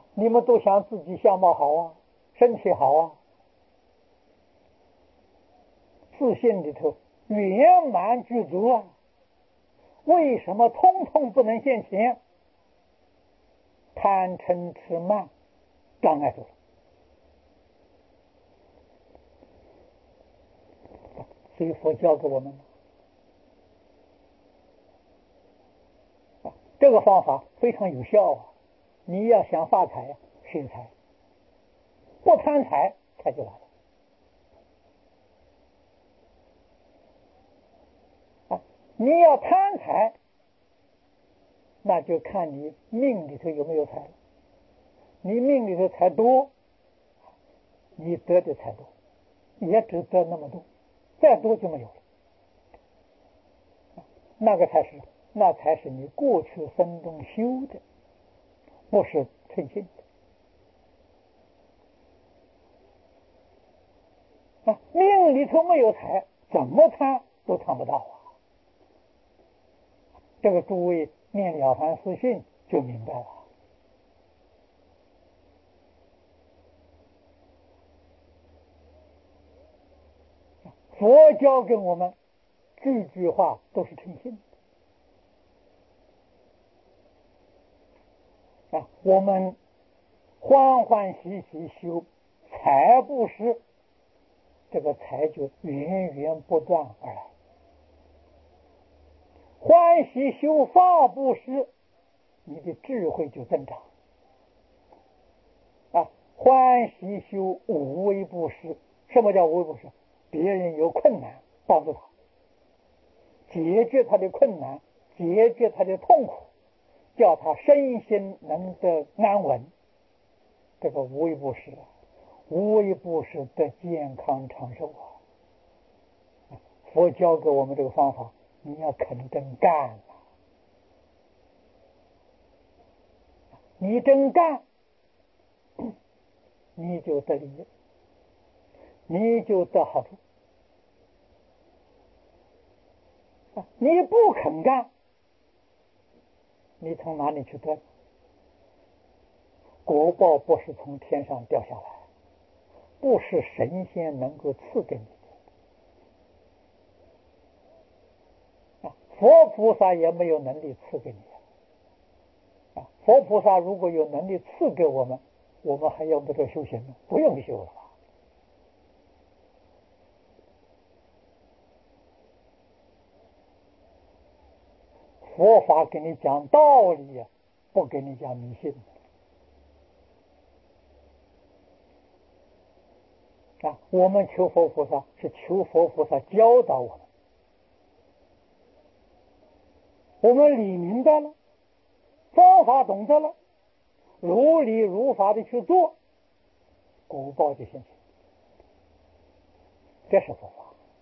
你们都想自己相貌好啊，身体好啊，自信里头圆满具足啊，为什么通通不能现前？贪嗔痴慢障碍住了。所以佛教给我们这个方法非常有效啊！你要想发财，是财，不贪财，财就来了。你要贪财，那就看你命里头有没有财。你命里头财多，你得的财多，也只得那么多，再多就没有了。那才是你过去生中修的，不是称心的。命里头没有财，怎么参都参不到啊！这个诸位念了凡四训就明白了。佛教给我们句句话都是诚心的我们欢欢喜喜修财布施，这个财就源源不断而来；欢喜修法布施，你的智慧就增长欢喜修无为布施。什么叫无为布施？别人有困难，帮助他，解决他的困难，解决他的痛苦，叫他身心能得安稳。这个无为布施无为布施得健康长寿佛教给我们这个方法，你要肯真干你真干，你就得利益，你就得好处。你不肯干，你从哪里去得？果报不是从天上掉下来，不是神仙能够赐给你的佛菩萨也没有能力赐给你佛菩萨如果有能力赐给我们，我们还要不得修行呢？不用修了。佛法给你讲道理，不给你讲迷信我们求佛菩萨是求佛菩萨教导我们，我们理明白了，方法懂得了，如理如法的去做，果报就现前。这是佛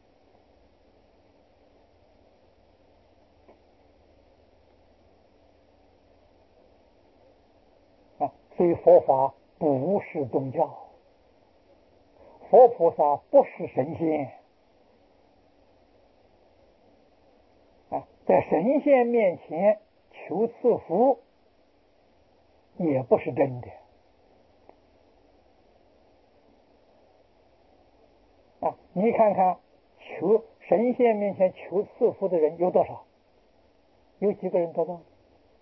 法所以佛法不是宗教，佛菩萨不是神仙在神仙面前求赐福也不是真的你看看求神仙面前求赐福的人有多少？有几个人得到？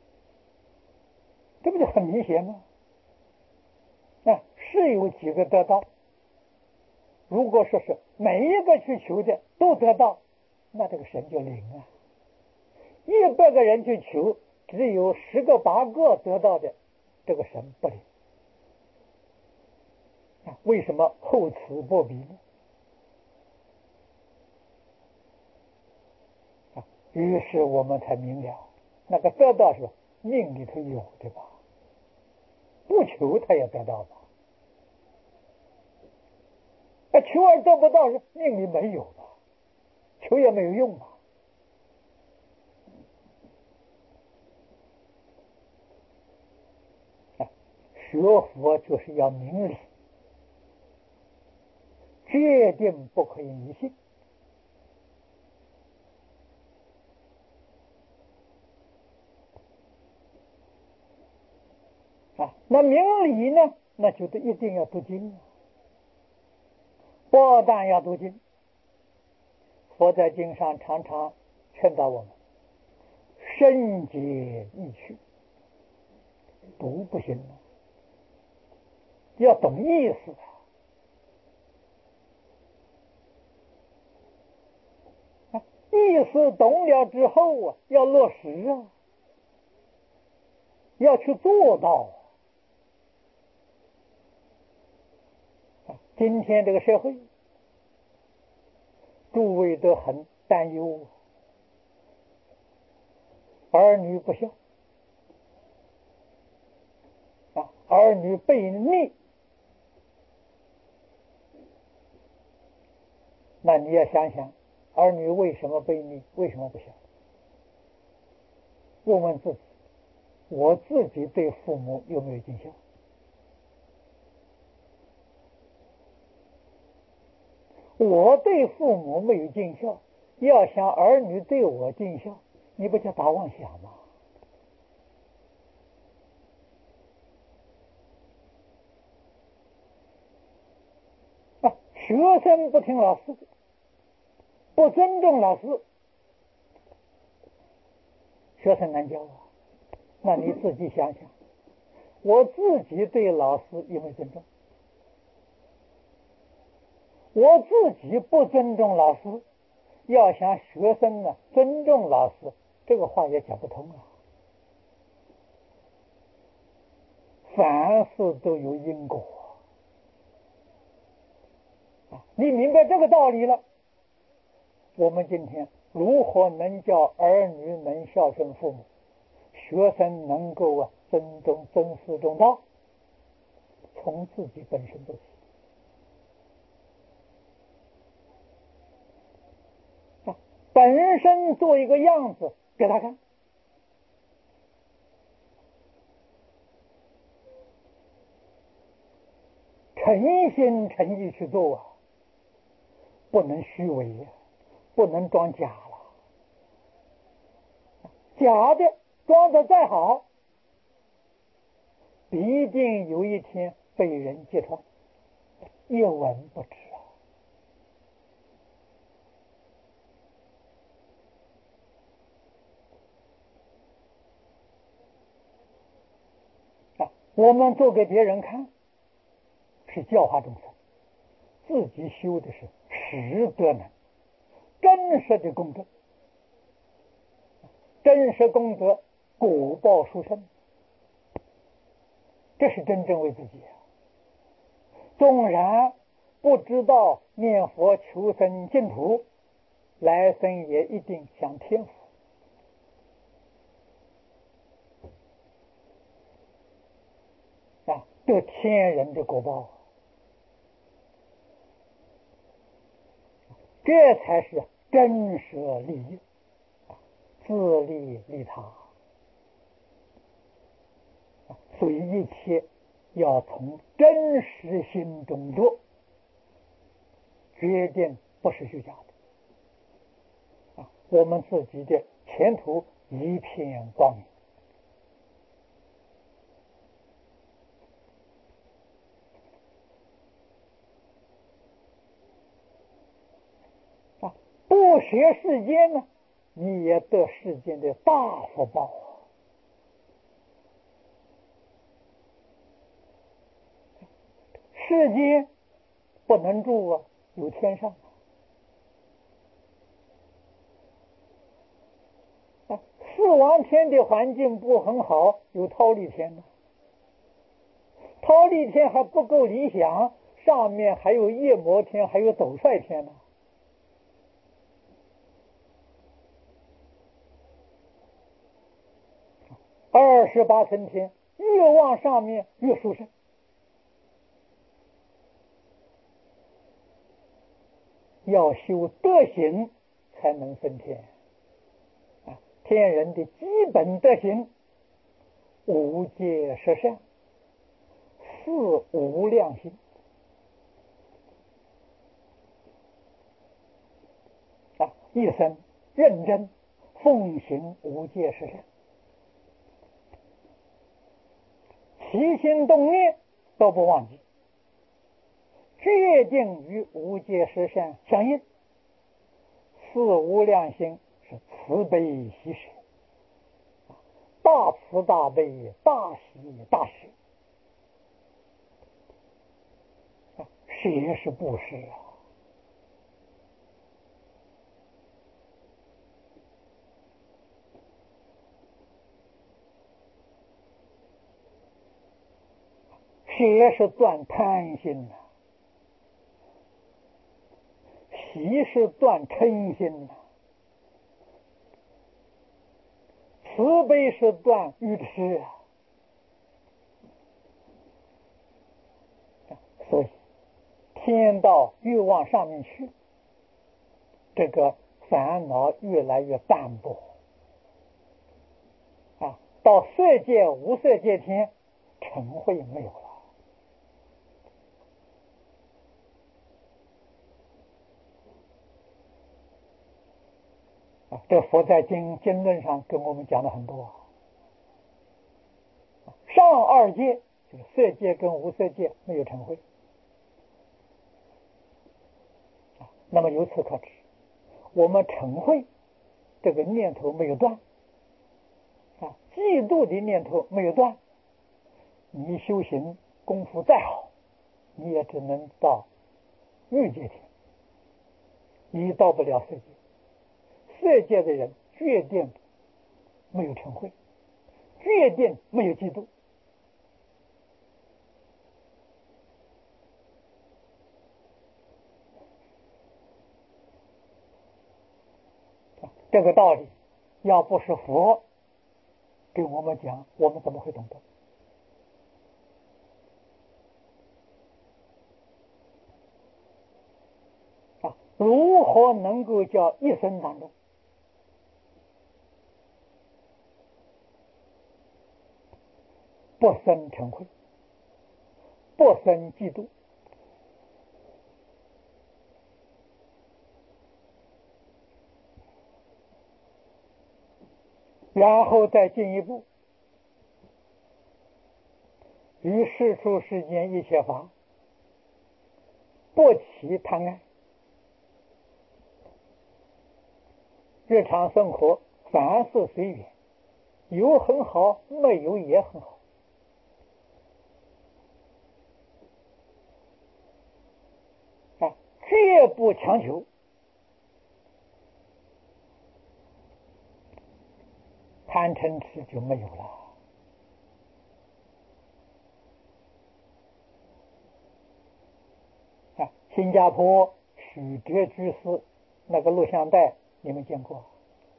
这不就很明显吗？是有几个得到。如果说是每一个去求的都得到，那这个神就灵100个人去求，只有10个8个得到的，这个神不灵为什么厚此薄彼呢？于是我们才明了，那个得到是命里头有的吧，不求他也得到吧。求而得不到是命里没有吧，求也没有用吧。学佛就是要明理，决定不可以迷信。 那明理呢，那就一定要读经，不但要读经，佛在经上常常劝导我们深解意趣，读不行了，要懂意思意思懂了之后要落实要去做到今天这个社会，诸位都很担忧儿女不孝儿女悖逆，那你要想想儿女为什么悖逆，为什么不孝？问问自己，我自己对父母有没有尽孝？我对父母没有尽孝，要想儿女对我尽孝，你不叫大妄想吗？学生不听老师，不尊重老师，学生难教那你自己想想，我自己对老师有没有尊重？我自己不尊重老师，要想学生尊重老师，这个话也讲不通凡事都有因果你明白这个道理了，我们今天如何能叫儿女能孝顺父母，学生能够尊师重道，从自己本身做起本身做一个样子给他看，诚心诚意去做不能虚伪不能装假了，假的装的再好，必定有一天被人揭穿，一文不值我们做给别人看是教化众生，自己修的是实德能，真实的功德，真实功德果报殊胜，这是真正为自己纵然不知道念佛求生净土，来生也一定享天福得天人的果报，这才是真舍利益，自利利他。所以一切要从真实心中做，决定不是虚假的我们自己的前途一片光明不学世间呢，你也得世间的大福报世间不能住有天上四王天的环境不很好，有忉利天呢。忉利天还不够理想，上面还有夜摩天，还有斗率天呢。28层天越往上面越殊胜，要修德行才能升天天人的基本德行，无戒十善，四无量心一生认真奉行无戒十善， 起心动念都不忘记，决定与无界实相相应，是无量心，是慈悲喜舍，大慈大悲，大喜大舍，舍是布施啊。舍是断贪心呐，喜是断嗔心呐，慈悲是断愚痴啊。所以天到欲望上面去，这个烦恼越来越淡薄啊。到色界无色界天，嗔恚没有了。这佛在经论上跟我们讲了很多。上二界就是色界跟无色界没有嗔恚，那么由此可知，我们嗔恚这个念头没有断嫉妒的念头没有断，你修行功夫再好，你也只能到欲界天，你到不了色界。色界的人决定没有嗔恚，决定没有嫉妒。这个道理要不是佛给我们讲，我们怎么会懂得如何能够叫一生当中不生嗔恚，不生嫉妒，然后再进一步，于世出世间一切法不起贪爱，日常生活凡事随缘，有很好，没有也很好。绝不强求，贪嗔痴就没有了。新加坡许哲居士那个录像带你们见过？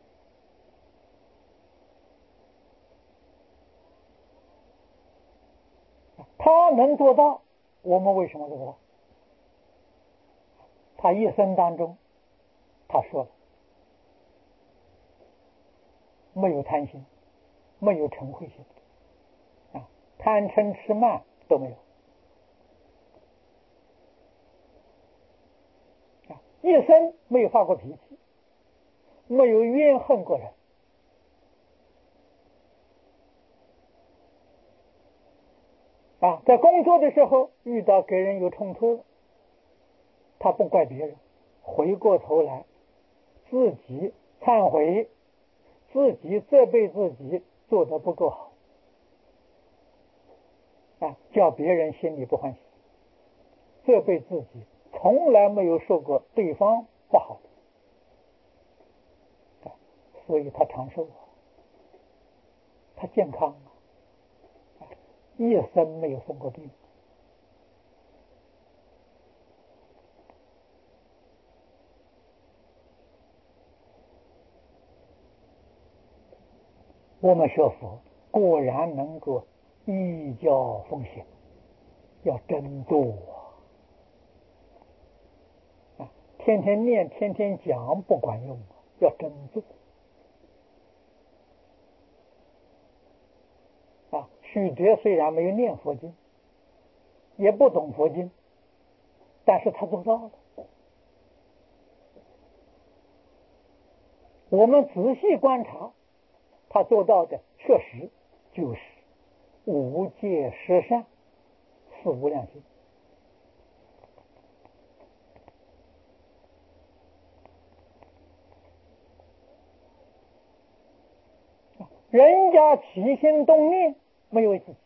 他能做到，我们为什么做不到？他一生当中他说了，没有贪心，没有嗔恚心贪嗔痴慢都没有一生没有发过脾气，没有怨恨过人在工作的时候遇到跟人有冲突，他不怪别人，回过头来自己忏悔，自己责备自己做得不够好叫别人心里不欢喜，责备自己从来没有说过对方不好所以他长寿他健康一生没有生过病。我们学佛果然能够依教奉行，要真度天天念天天讲不管用要真度许哲虽然没有念佛经，也不懂佛经，但是他做到了。我们仔细观察，他做到的确实就是无戒十善，四无量心。人家起心动念没有自己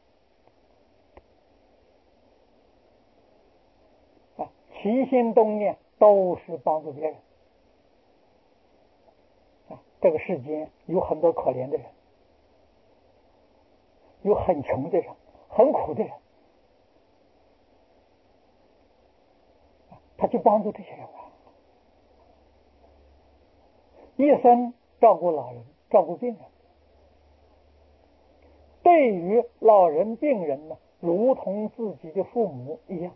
起心动念都是帮助别人这个世间有很多可怜的人，有很穷的人，很苦的人，他去帮助这些人一生照顾老人，照顾病人。对于老人病人呢，如同自己的父母一样，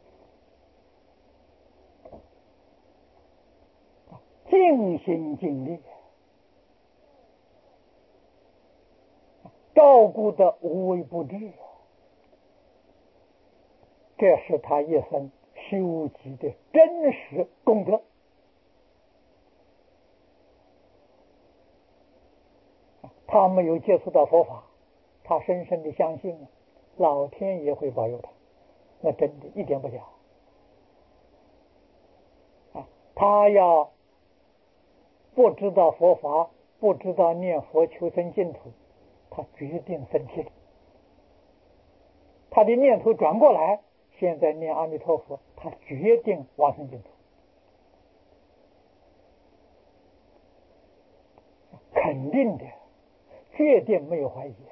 尽心尽力，照顾得无微不至，这是他一生修集的真实功德。他没有接触到佛法，他深深的相信老天爷会保佑他，那真的一点不假他要不知道佛法，不知道念佛求生净土，他决定生气了。他的念头转过来，现在念阿弥陀佛，他决定往生净土，肯定的，决定没有怀疑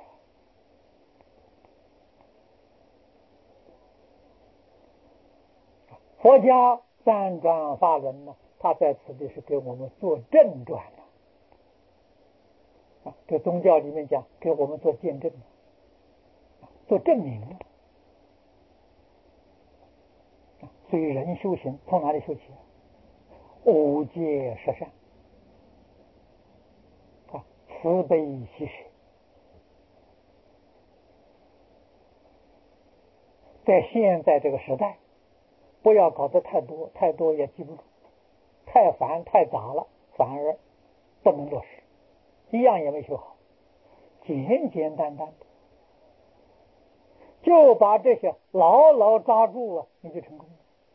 佛家三转法轮呢，他在此地是给我们做正转这宗教里面讲给我们做见证做证明所以人修行从哪里修起无戒十善慈悲喜舍。在现在这个时代，不要搞得太多，太多也记不住，太繁太杂了，反而不能落实，一样也没修好。简简单单的，就把这些牢牢抓住了，你就成功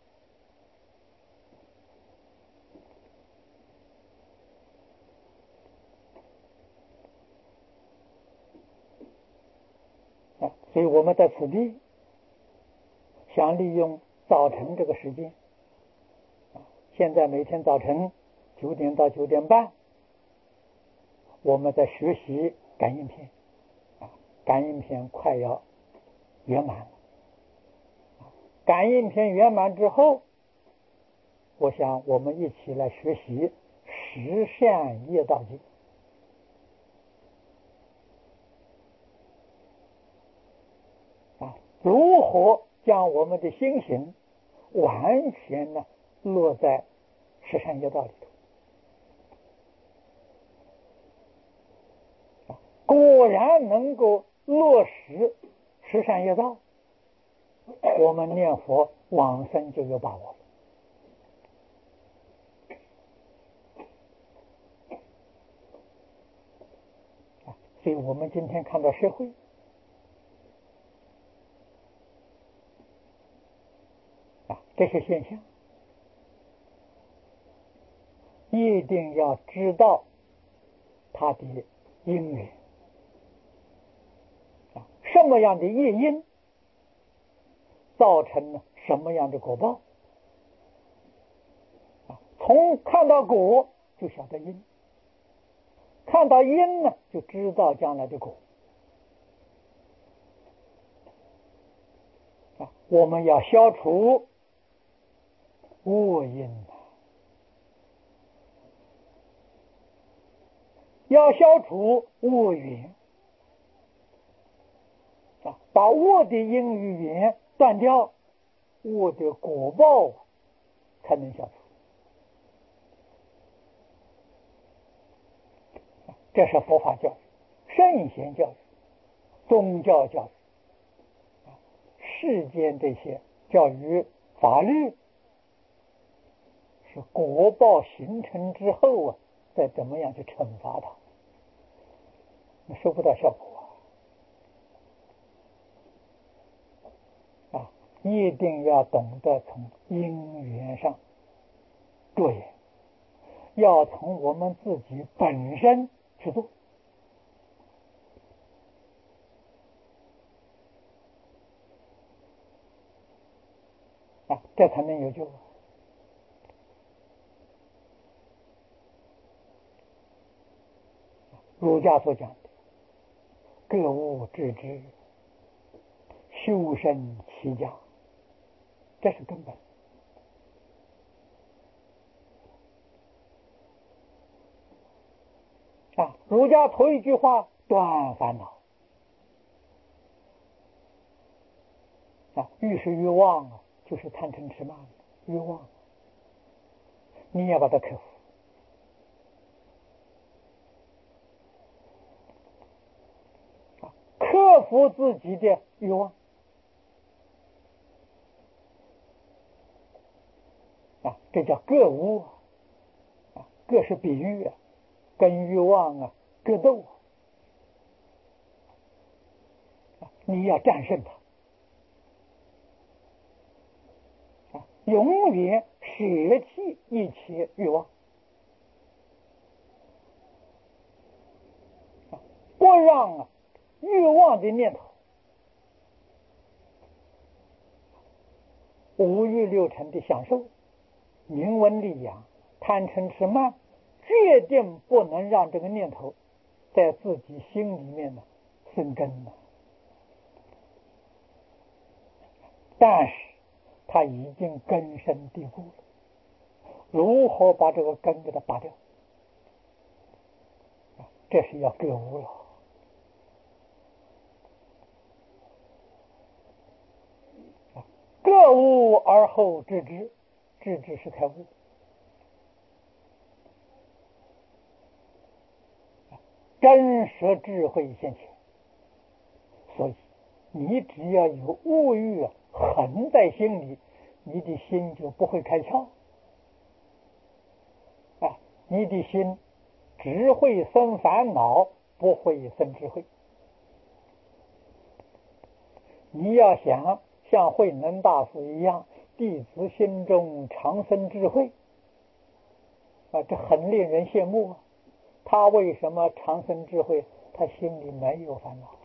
了。所以我们在此地想利用早晨这个时间，现在每天早晨9点到9点半，我们在学习感应篇感应篇快要圆满了。感应篇圆满之后，我想我们一起来学习十善业道经如何将我们的心行完全落在十善业道里头果然能够落实十善业道，我们念佛往生就有把握了。所以我们今天看到社会这些现象，一定要知道它的因缘什么样的业因造成什么样的果报从看到果就晓得因，看到因呢就知道将来的果我们要消除恶因要消除恶缘把恶的因与缘断掉，恶的果报才能消除。这是佛法教育、圣贤教育、宗教教育世间这些教育法律是果报形成之后再怎么样去惩罚它，收不到效果一定要懂得从因缘上着眼，要从我们自己本身去做这才能有救。儒家所讲的各物致知，修身齐家，这是根本。儒家头一句话断烦恼欲是欲望就是贪嗔痴慢欲望，你要把它克服。克服自己的欲望这叫格物格是比喻跟欲望格斗你要战胜它永远舍弃一切欲望不让欲望的念头五欲六尘的享受名闻利养贪嗔痴慢决定不能让这个念头在自己心里面生根但是它已经根深蒂固了，如何把这个根给它拔掉这是要格物了格物而后致知，致知是开悟真实智慧现前。所以你只要有物欲横在心里，你的心就不会开窍你的心只会生烦恼，不会生智慧。你要想像慧能大师一样，弟子心中常生智慧这很令人羡慕他为什么常生智慧？他心里没有烦恼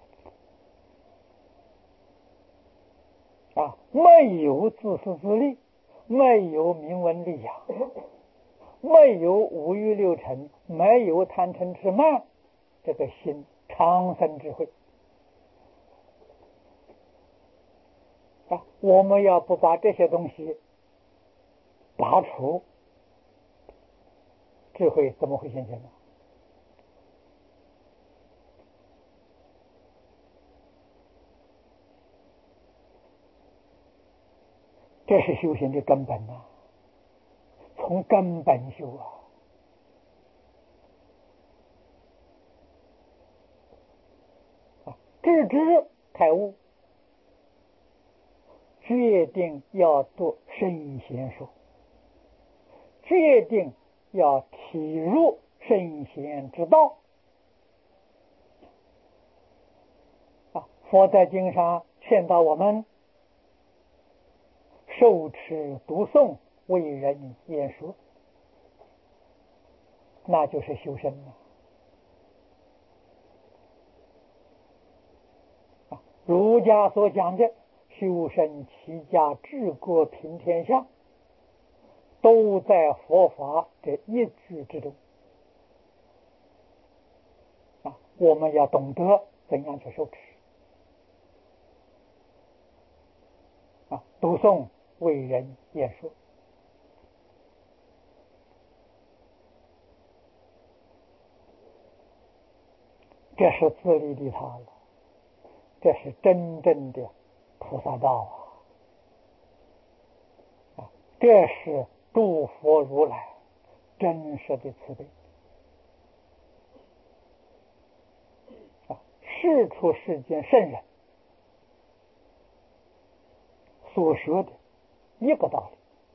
没有自私自利，没有名闻利养，没有五欲六尘，没有贪嗔痴慢，这个心常生智慧我们要不把这些东西拔除，智慧怎么会现前呢？这是修行的根本从根本修致知开悟，决定要读圣贤书，决定要体入圣贤之道佛在经上劝导我们受持读诵为人言说，那就是修身儒家所讲的修身齐家治国平天下，都在佛法这一句之中我们要懂得怎样去受持读诵为人言说，这是自利利他了，这是真正的菩萨道这是诸佛如来真实的慈悲世出世间圣人所说的一个道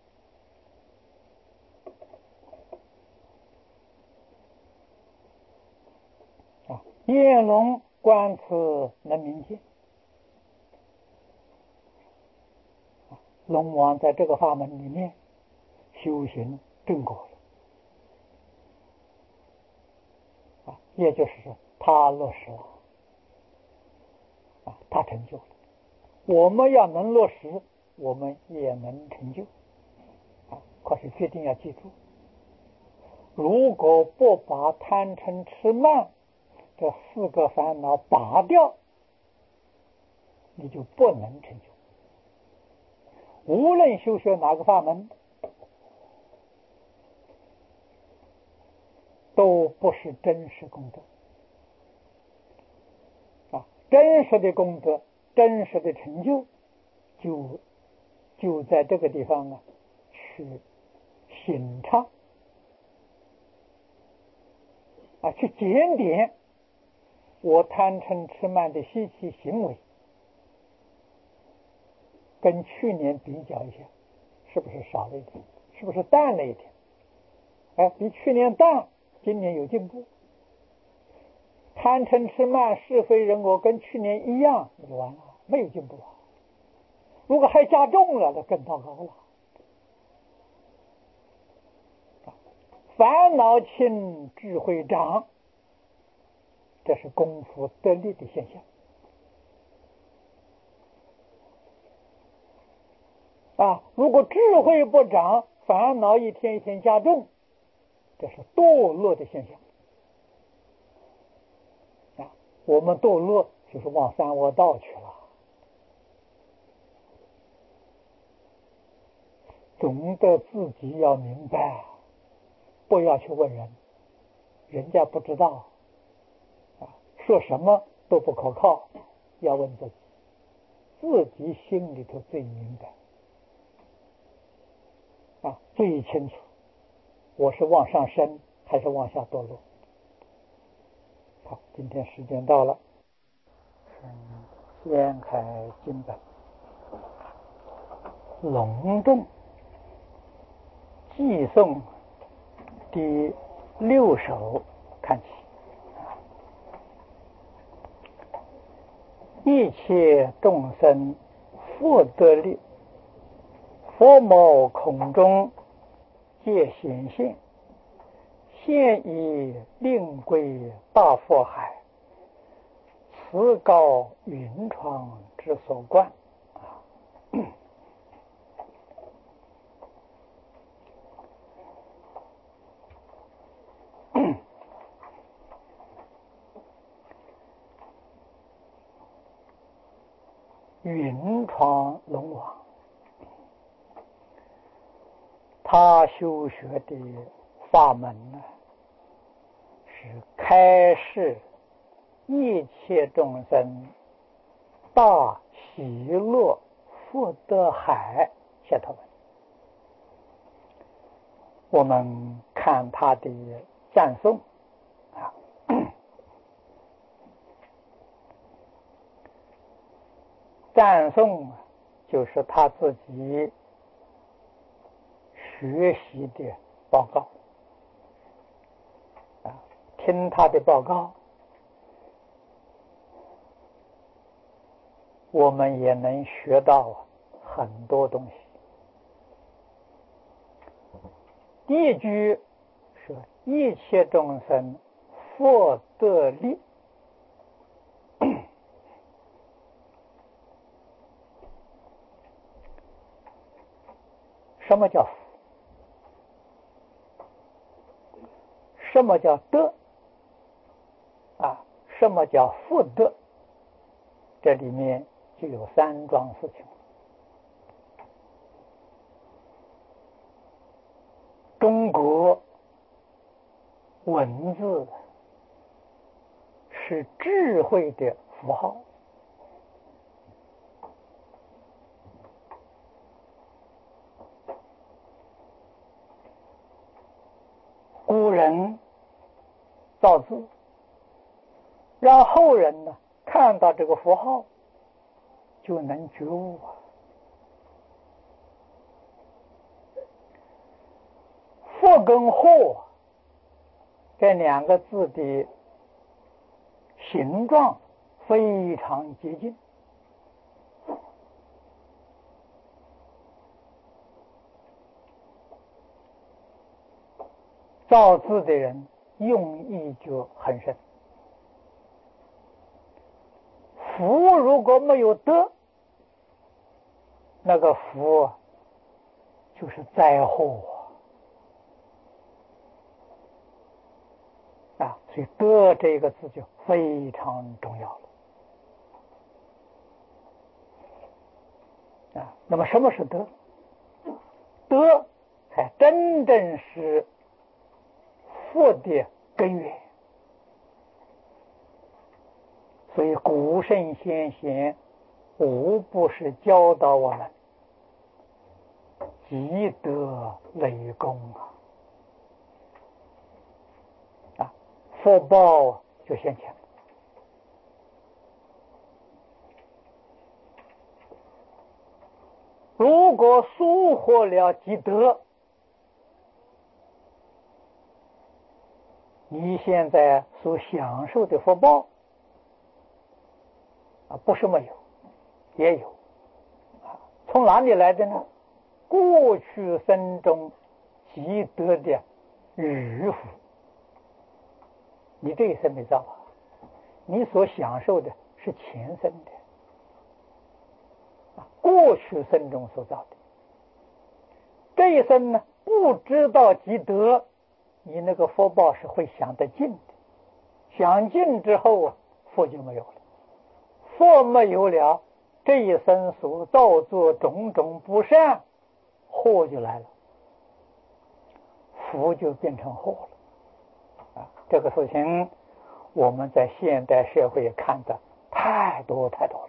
理眼龙观此能明见龙王在这个法门里面修行正果了也就是说他落实了他成就了。我们要能落实，我们也能成就可是决定要记住，如果不把贪嗔痴慢这4个烦恼拔掉，你就不能成就。无论修学哪个法门，都不是真实功德真实的功德，真实的成就就在这个地方去省察去检点我贪嗔痴慢的习气行为，跟去年比较一下，是不是少了一点？是不是淡了一点？比去年淡，今年有进步。贪嗔痴慢是非人我跟去年一样，那就完了，没有进步如果还加重了，那更糟糕了。烦恼轻，智慧长，这是功夫得力的现象如果智慧不长，烦恼一天一天加重，这是堕落的现象我们堕落就是往三恶道去了。总得自己要明白，不要去问人，人家不知道说什么都不可靠，要问自己，自己心里头最明白最清楚，我是往上升还是往下堕落。好，今天时间到了，掀开经本，隆重寄诵第6首看起。一切众生复得力，佛某空中皆显现，现已令归大佛海，此高云窗之所观云窗龙王，他修学的法门是开示一切众生大喜乐福德海解脱门。我们看他的赞颂赞颂就是他自己学习的报告听他的报告，我们也能学到很多东西。第一句是一切众生复得力，什么叫福？什么叫得什么叫复得？这里面就有3桩事情。中国文字是智慧的符号，古人造字，让后人看到这个符号就能觉悟复跟惑这2个字的形状非常接近， 造字的人用意就很深。福如果没有德，那个福就是灾祸啊！所以德这个字就非常重要了啊。那么什么是德？德才真正是福的根源。所以古圣先贤无不是教导我们积德累功啊，福报就现前了。如果疏忽了积德，你现在所享受的福报不是没有，也有从哪里来的呢？过去生中积德的余福，你这一生没造啊，你所享受的是前生的过去生中所造的。这一生呢，不知道积德，你那个福报是会享得尽的，享尽之后福就没有了。福没有了，这一生所造作种种不善，祸就来了，福就变成祸了这个事情我们在现代社会看的太多太多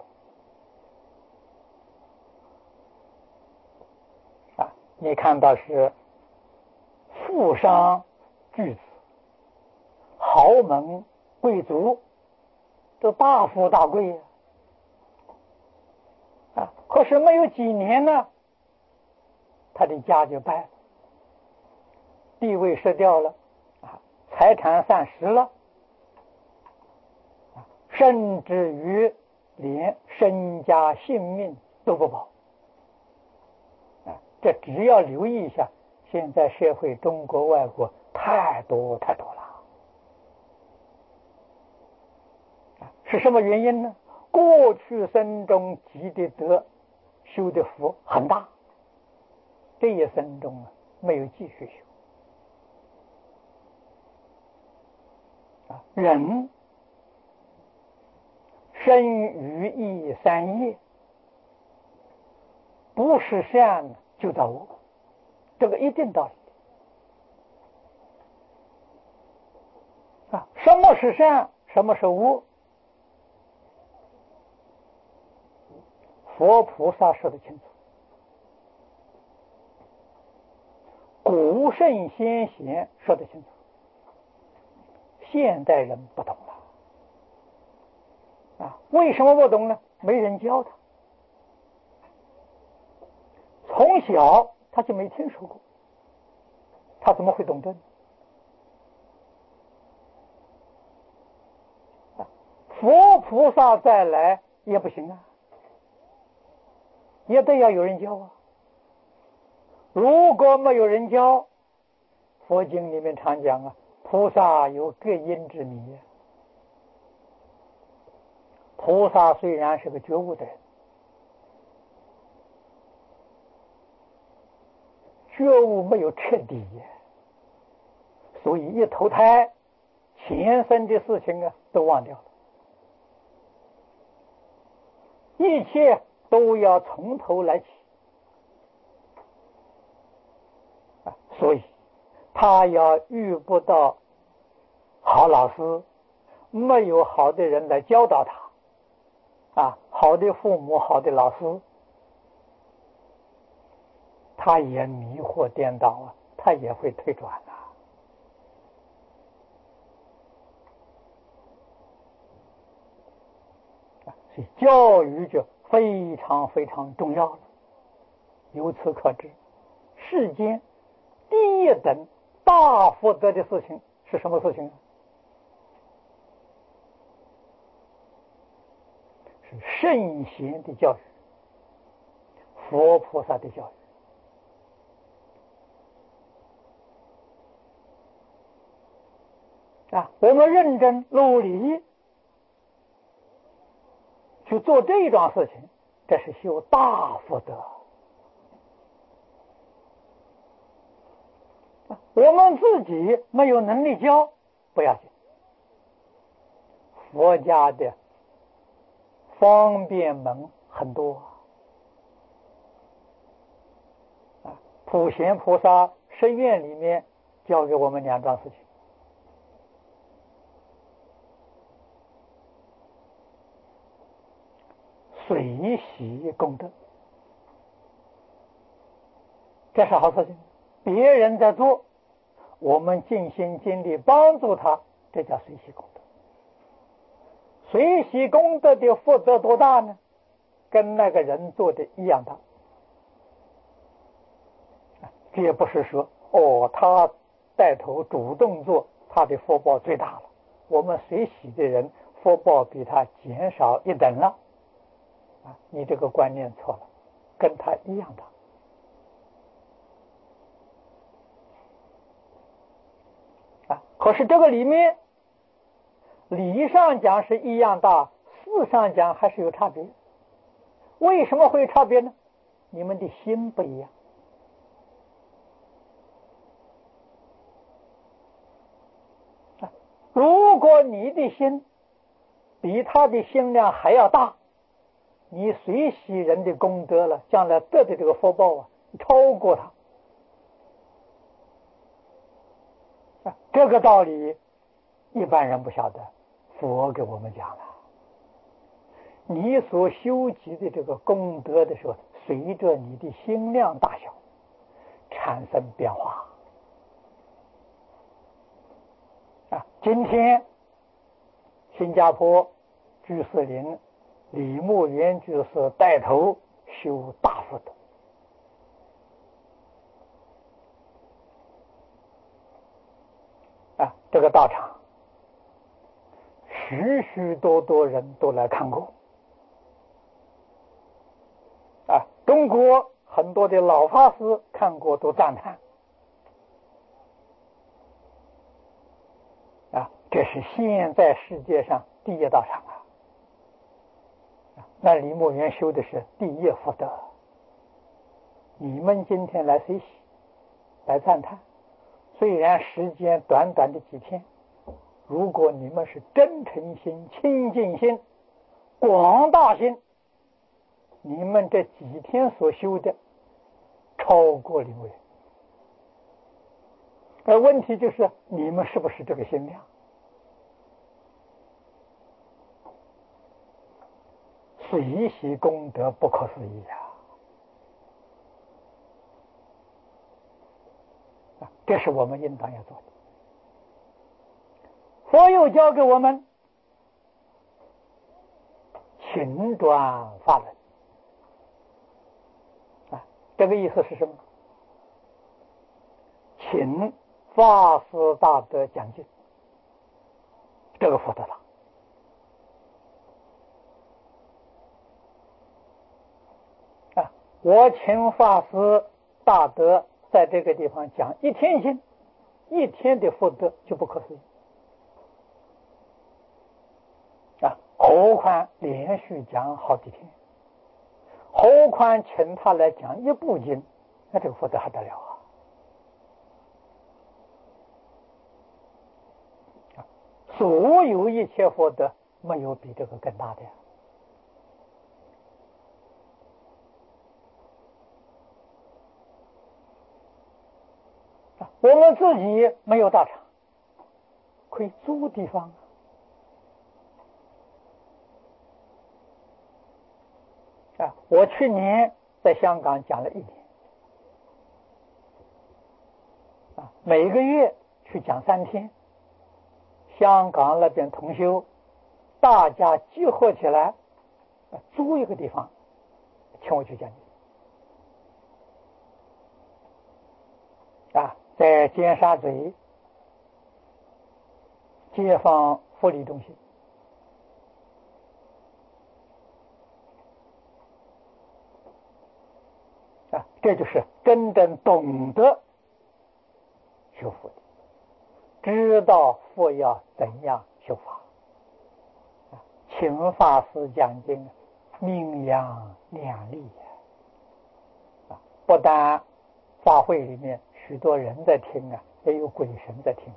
了你看到是富商巨子、豪门贵族，都大富大贵可是没有几年呢，他的家就败了，地位失掉了财产散失了甚至于连身家性命都不保这只要留意一下，现在社会中国外国太多太多了是什么原因呢？过去生中积的德修的福很大，这一生中没有继续修人生于义三业，不是善就造恶，这个一定道理什么是善，什么是恶？佛菩萨说得清楚，古圣先贤说得清楚，现代人不懂了为什么不懂呢？没人教他，从小他就没听说过，他怎么会懂得呢？佛菩萨再来也不行也得要有人教如果没有人教，佛经里面常讲菩萨有各因之迷菩萨虽然是个觉悟的人，觉悟没有彻底所以一投胎前生的事情都忘掉了，一切都要从头来起所以他要遇不到好老师，没有好的人来教导他好的父母，好的老师，他也迷惑颠倒他也会退转所以教育就非常非常重要了。由此可知，世间第一等大福德的事情是什么事情？是圣贤的教育，佛菩萨的教育我们认真努力去做这一桩事情，这是修大福德。我们自己没有能力教，不要紧，佛家的方便门很多普贤菩萨誓愿里面教给我们两桩事情。随喜功德，这是好事情。别人在做，我们尽心尽力帮助他，这叫随喜功德。随喜功德的福德多大呢？跟那个人做的一样大。这也不是说他带头主动做，他的福报最大了。我们随喜的人福报比他减少一等了。你这个观念错了，跟他一样大。可是这个里面理上讲是一样大，事上讲还是有差别。为什么会有差别呢？你们的心不一样。如果你的心比他的心量还要大，你随喜人的功德了，将来得的这个福报超过他。这个道理一般人不晓得，佛给我们讲了。你所修集的这个功德的时候，随着你的心量大小产生变化。今天新加坡居士林李牧原居士带头修大福德。这个道场许许多多人都来看过。中国很多的老法师看过都赞叹。这是现在世界上第一道场那李牧原修的是第一福德。你们今天来随喜，来赞叹，虽然时间短短的几天，如果你们是真诚心、清净心、广大心，你们这几天所修的超过李牧原。而问题就是你们是不是这个心量？随喜功德不可思议这是我们应当要做的。佛又教给我们勤转法轮这个意思是什么？请法师大德讲经，这个福德了。我请法师大德在这个地方讲一天经，一天的福德就不可思议何况连续讲好几天，何况请他来讲一部经，那这个福德还得了所有一切福德没有比这个更大的我们自己没有大场，可以租地方我去年在香港讲了1年每个月去讲3天，香港那边同修大家集合起来租一个地方请我去讲在尖沙咀街坊福利中心这就是真正懂得修福的， 知道佛要怎样修法。请法师讲经，明扬亮丽不但法会里面许多人在听也有鬼神在听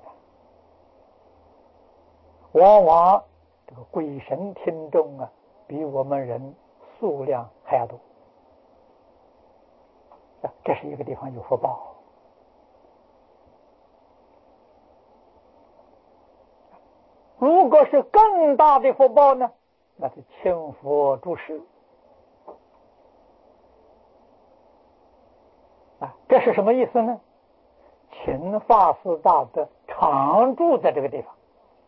往往这个鬼神听众比我们人数量还要多这是一个地方有福报。如果是更大的福报呢，那是请佛住世这是什么意思呢？请法师大德常住在这个地方。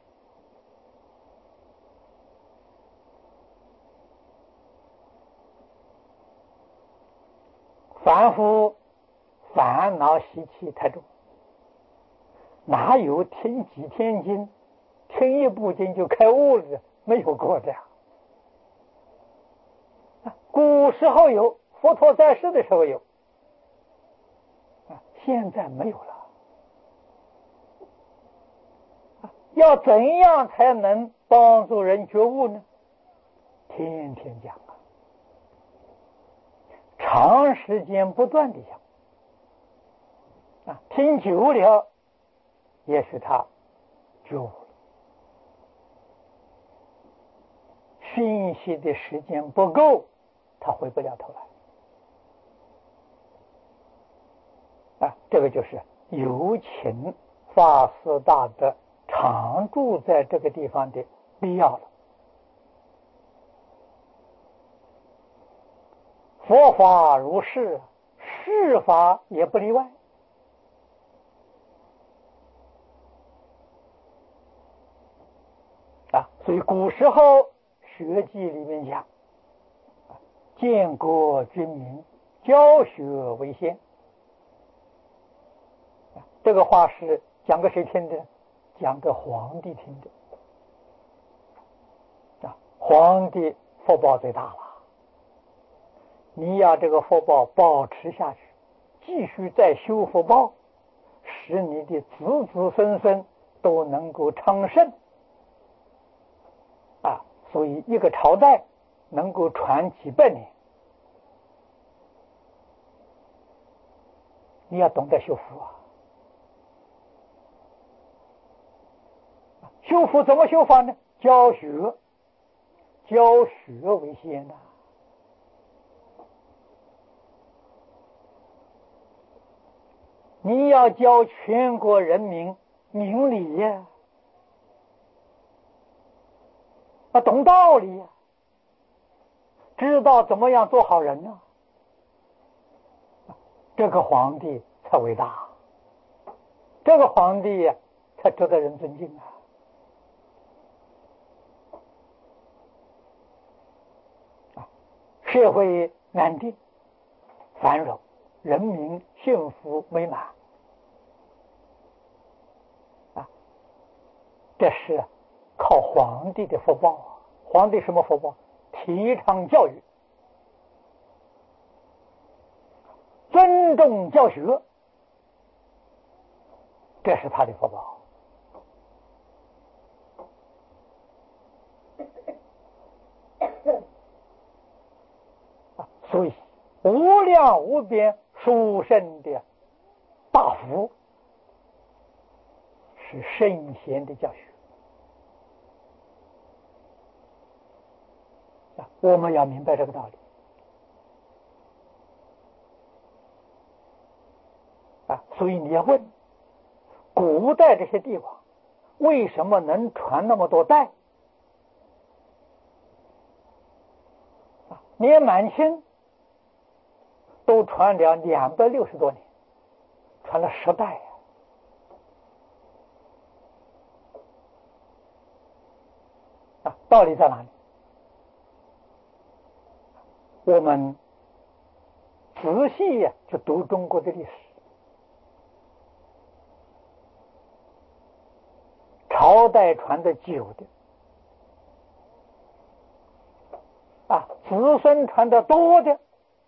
凡夫烦恼习气太重，哪有听几天经，听一部经就开悟了？没有过这样。古时候有，佛陀在世的时候有，现在没有了。要怎样才能帮助人觉悟呢？天天讲长时间不断的讲听久了也许他觉悟了。讯息的时间不够，他回不了头来这个就是有请法师大德常住在这个地方的必要了。佛法如是，世法也不例外所以古时候学记里面讲建国军民，教学为先这个话是讲给谁听的？讲给皇帝听的皇帝福报最大了，你要这个福报保持下去，继续再修福报，使你的子子孙孙都能够昌盛所以一个朝代能够传几百年，你要懂得修福修福怎么修法呢？教学为先你要教全国人民明理懂道理知道怎么样做好人这个皇帝才伟大，这个皇帝才值得人尊敬社会安定繁荣，人民幸福美满这是靠皇帝的福报皇帝什么福报？提倡教育，尊重教学，这是他的福报所以无量无边殊胜的大福是圣贤的教学我们要明白这个道理所以你要问古代这些地方为什么能传那么多代连满清都传了260多年，传了10代道理在哪里？我们仔细去读中国的历史，朝代传的久的子孙传的多的，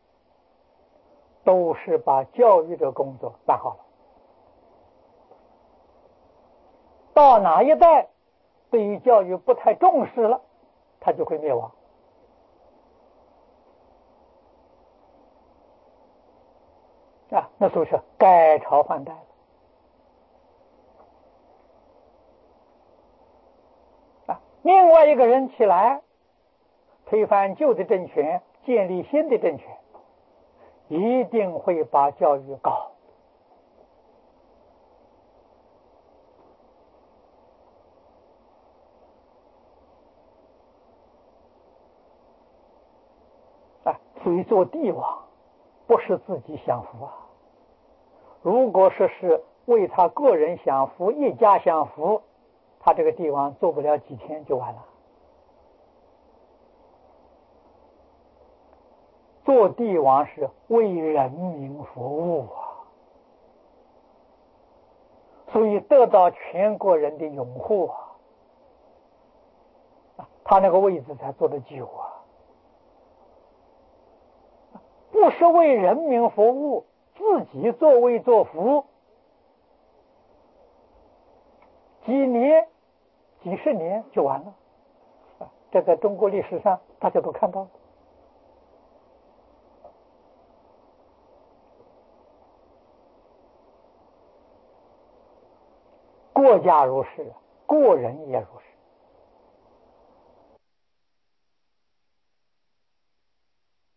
都是把教育的工作办好了。 到哪一代对于教育不太重视了，他就会灭亡。那时候是改朝换代了。另外一个人起来，推翻旧的政权，建立新的政权，一定会把教育搞。所以做帝王不是自己享福啊。如果说是为他个人享福、一家享福，他这个帝王做不了几天就完了。做帝王是为人民服务啊，所以得到全国人的拥护啊，他那个位置才坐得久啊。不是为人民服务，自己作威作福，几年、几十年就完了。这在中国历史上大家都看到了。国家如是，个人也如是。